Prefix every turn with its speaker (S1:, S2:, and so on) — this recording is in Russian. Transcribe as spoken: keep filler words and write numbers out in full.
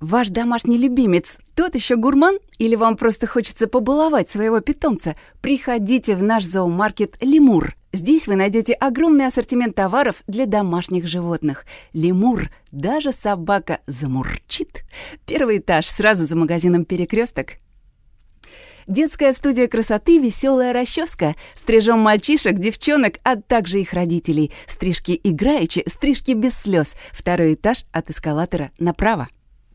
S1: Ваш домашний любимец тот еще гурман или вам просто хочется побаловать своего питомца? Приходите в наш зоомаркет «Лемур». Здесь вы найдете огромный ассортимент товаров для домашних животных. «Лемур», даже собака замурчит. Первый этаж, сразу за магазином «Перекресток». Детская студия красоты «Веселая расческа». Стрижем мальчишек, девчонок, а также их родителей. Стрижки играючи, стрижки без слез. Второй этаж от эскалатора направо.